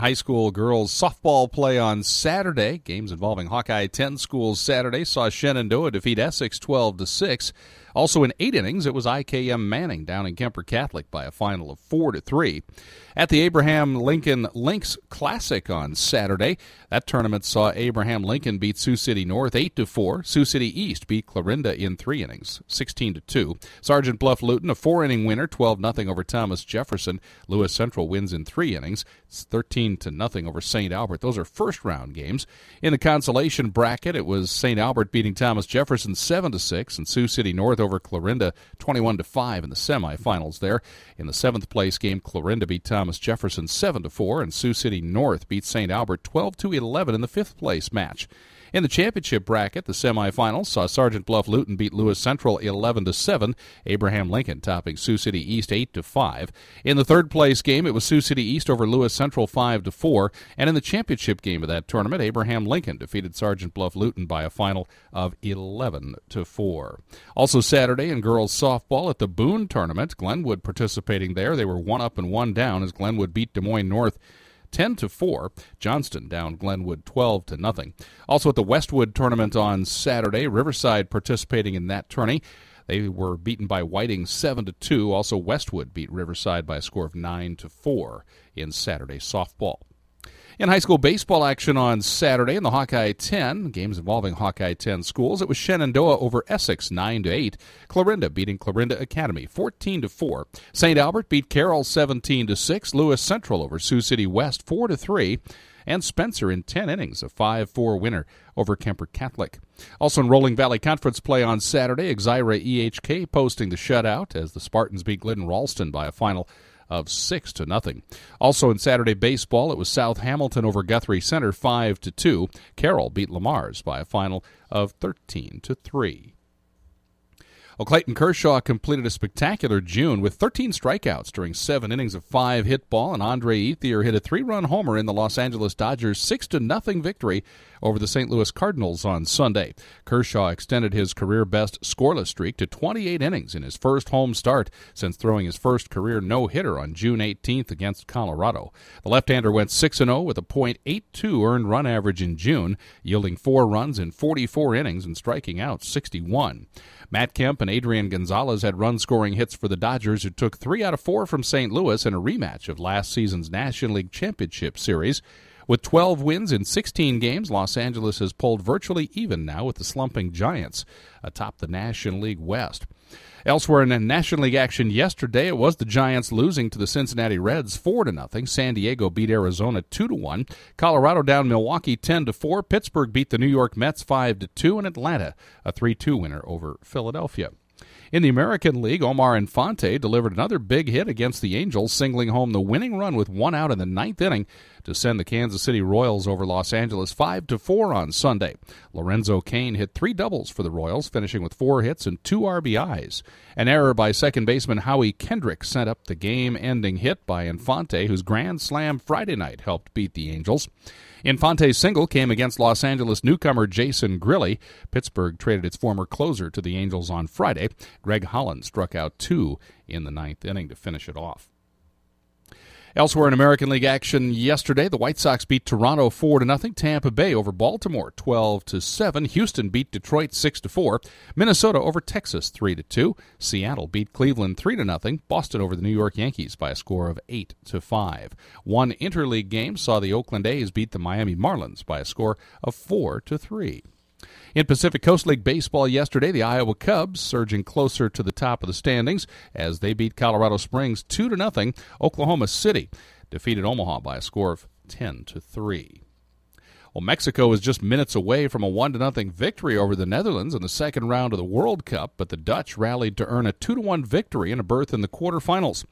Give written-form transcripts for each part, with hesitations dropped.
High school girls softball play on Saturday. Games involving Hawkeye 10 schools Saturday saw Shenandoah defeat Essex 12-6. Also in 8 innings, it was IKM Manning down in Kemper Catholic by a final of 4-3. At the Abraham Lincoln Lynx Classic on Saturday, that tournament saw Abraham Lincoln beat Sioux City North 8-4. Sioux City East beat Clarinda in 3 innings, 16-2. Sergeant Bluff Luton, a 4-inning winner, 12-0 over Thomas Jefferson. Lewis Central wins in 3 innings. It's 13-0 over St. Albert. Those are first-round games. In the consolation bracket, it was St. Albert beating Thomas Jefferson 7-6, and Sioux City North over Clarinda 21-5 in the semifinals there. In the 7th-place game, Clarinda beat Thomas Jefferson 7-4, and Sioux City North beat St. Albert 12-11 in the 5th-place match. In the championship bracket, the semifinals saw Sergeant Bluff Luton beat Lewis Central 11-7, Abraham Lincoln topping Sioux City East 8-5. In the 3rd-place game, it was Sioux City East over Lewis Central 5-4, and in the championship game of that tournament, Abraham Lincoln defeated Sergeant Bluff Luton by a final of 11-4. Also Saturday in girls softball at the Boone tournament, Glenwood participating there. They were 1-up and 1-down as Glenwood beat Des Moines North 10-4. Johnston down Glenwood 12-0. Also at the Westwood tournament on Saturday, Riverside participating in that tourney. They were beaten by Whiting 7-2. Also Westwood beat Riverside by a score of 9-4 in Saturday softball. In high school baseball action on Saturday in the Hawkeye 10, games involving Hawkeye 10 schools, it was Shenandoah over Essex 9-8, Clarinda beating Clarinda Academy 14-4, St. Albert beat Carroll 17-6, Lewis Central over Sioux City West 4-3, and Spencer in 10 innings, a 5-4 winner over Kemper Catholic. Also in Rolling Valley Conference play on Saturday, Exira EHK posting the shutout as the Spartans beat Glidden Ralston by a final of 6-0. Also in Saturday baseball, it was South Hamilton over Guthrie Center 5-2. Carroll beat Lamar's by a final of 13-3. Clayton Kershaw completed a spectacular June with 13 strikeouts during 7 innings of 5-hit ball, and Andre Ethier hit a 3-run homer in the Los Angeles Dodgers' 6-0 victory over the St. Louis Cardinals on Sunday. Kershaw extended his career-best scoreless streak to 28 innings in his first home start since throwing his first career no-hitter on June 18th against Colorado. The left-hander went 6-0 with a .82 earned run average in June, yielding 4 runs in 44 innings and striking out 61. Matt Kemp and Adrian Gonzalez had run-scoring hits for the Dodgers, who took 3 out of 4 from St. Louis in a rematch of last season's National League Championship Series. With 12 wins in 16 games, Los Angeles has pulled virtually even now with the slumping Giants atop the National League West. Elsewhere in National League action yesterday, it was the Giants losing to the Cincinnati Reds 4-0. San Diego beat Arizona 2-1. Colorado down Milwaukee 10-4. Pittsburgh beat the New York Mets 5-2, and Atlanta a 3-2 winner over Philadelphia. In the American League, Omar Infante delivered another big hit against the Angels, singling home the winning run with 1 out in the 9th inning to send the Kansas City Royals over Los Angeles 5-4 on Sunday. Lorenzo Cain hit 3 doubles for the Royals, finishing with 4 hits and 2 RBIs. An error by second baseman Howie Kendrick sent up the game-ending hit by Infante, whose grand slam Friday night helped beat the Angels. Infante's single came against Los Angeles newcomer Jason Grilli. Pittsburgh traded its former closer to the Angels on Friday. Greg Holland struck out 2 in the 9th inning to finish it off. Elsewhere in American League action yesterday, the White Sox beat Toronto 4-0. Tampa Bay over Baltimore 12-7. Houston beat Detroit 6-4. Minnesota over Texas 3-2. Seattle beat Cleveland 3-0. Boston over the New York Yankees by a score of 8-5. One interleague game saw the Oakland A's beat the Miami Marlins by a score of 4-3. In Pacific Coast League baseball yesterday, the Iowa Cubs surging closer to the top of the standings as they beat Colorado Springs 2-0. Oklahoma City defeated Omaha by a score of 10-3. Well, Mexico is just minutes away from a 1-0 victory over the Netherlands in the second round of the World Cup, but the Dutch rallied to earn a 2-1 victory and a berth in the quarterfinals.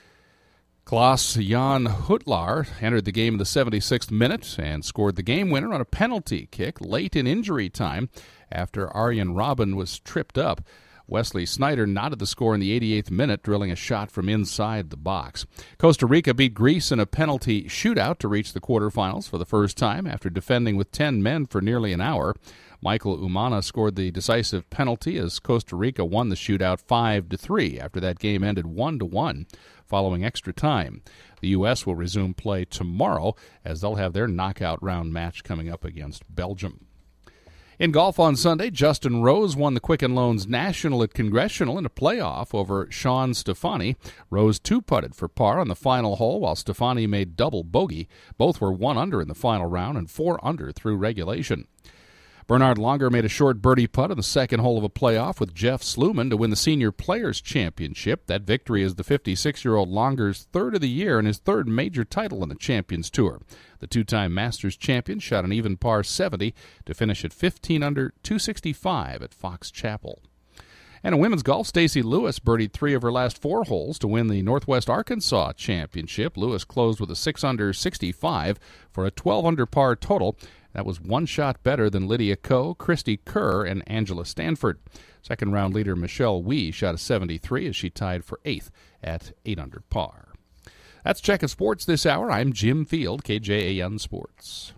Klaas-Jan Huntelaar entered the game in the 76th minute and scored the game winner on a penalty kick late in injury time after Arjen Robben was tripped up. Wesley Snyder knotted the score in the 88th minute, drilling a shot from inside the box. Costa Rica beat Greece in a penalty shootout to reach the quarterfinals for the first time after defending with 10 men for nearly an hour. Michael Umana scored the decisive penalty as Costa Rica won the shootout 5-3 after that game ended 1-1 following extra time. The U.S. will resume play tomorrow as they'll have their knockout round match coming up against Belgium. In golf on Sunday, Justin Rose won the Quicken Loans National at Congressional in a playoff over Sean Stefani. Rose two-putted for par on the final hole, while Stefani made double bogey. Both were 1 under in the final round and 4 under through regulation. Bernhard Langer made a short birdie putt on the second hole of a playoff with Jeff Sluman to win the Senior Players Championship. That victory is the 56-year-old Langer's third of the year and his third major title on the Champions Tour. The two-time Masters champion shot an even par 70 to finish at 15 under 265 at Fox Chapel. And in women's golf, Stacey Lewis birdied 3 of her last 4 holes to win the Northwest Arkansas Championship. Lewis closed with a 6 under 65 for a 12 under par total. That was 1 shot better than Lydia Ko, Christy Kerr, and Angela Stanford. Second-round leader Michelle Wee shot a 73 as she tied for 8th at 8 under par. That's Checkin' Sports this hour. I'm Jim Field, KJAN Sports.